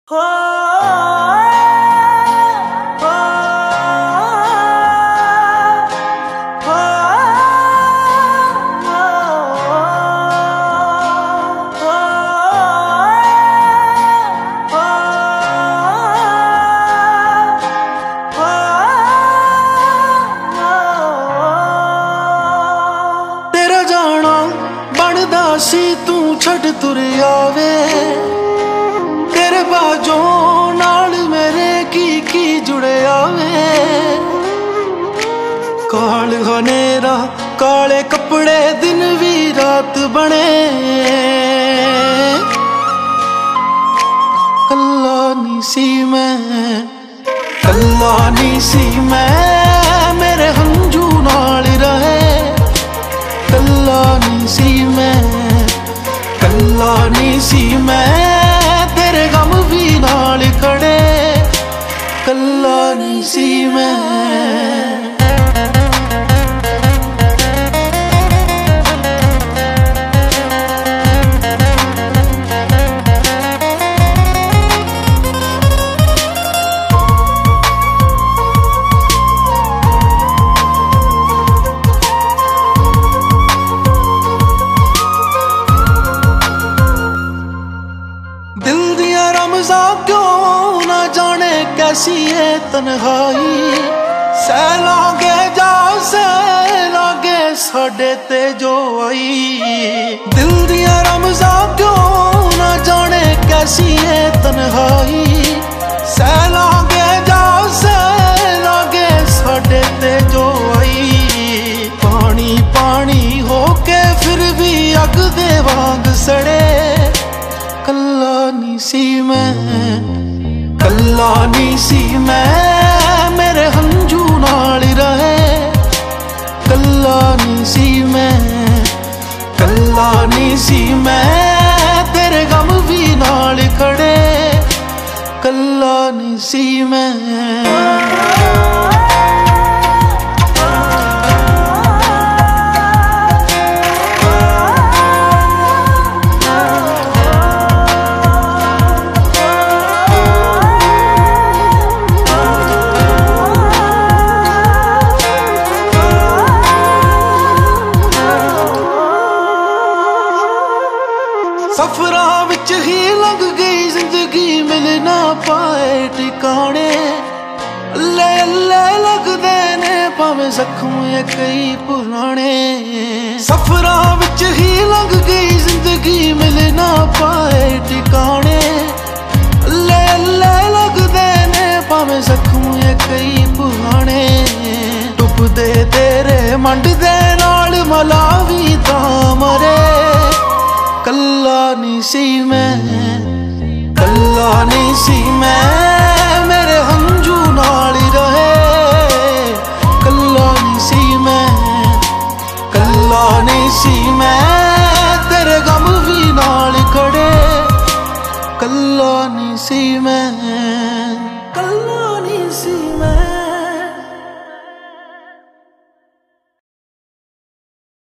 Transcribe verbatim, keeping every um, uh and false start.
हो हो हो तेरा जाना बनदा सी तू छड़ तुर आवे तेरे बाजों नाल मेरे की की जुड़िया वे काल हनेरा काले कपड़े दिन भी रात बने कल्ला नी सी मैं कल्ला नी सी मैं मेरे हंजू नाल रहे कल्ला नी सी मैं कल्ला नी सी मैं तेरे गम भी नाल खड़े कल्ला नी सी मैं दिल दिया रमजा क्यों ना जाने कैसी है तन्हाई सैलांगे जा सैलांगे साडे ते जो आई दिल दिया रमजा क्यों ना जाने कैसी है तन्हाई सैलांगे जा सैलांगे साडे ते जो आई पानी पानी होके फिर भी अग दे वांग सड़े कल्ला नी सी मैं कल्ला नी सी मैं मेरे हंजू नाल रहे कल्ला नी सी मैं कल्ला नी सी मैं तेरे गम भी नाल खड़े कल्ला नी सी मैं सफरां विच ही लंघ गई जिंदगी मिल ना पाए ठिकाने अल्ले अल्ले लगदे ने भावें जख्म ये कई पुराने सफरां विच ही लंघ गई जिंदगी मिल ना पाए ठिकाने अल्ले अल्ले लगदे ने भावें जख्म ये कई पुराने डुबदे तेरे मंड दे नाल मलावी तां मरे कल्ला नी सी मैं कल्ला नी सी मैं मेरे हंजू नाल रहे कल्ला नी सी मैं कल्ला नी सी मैं तेरे गम भी नाल खड़े कल्ला नी सी मैं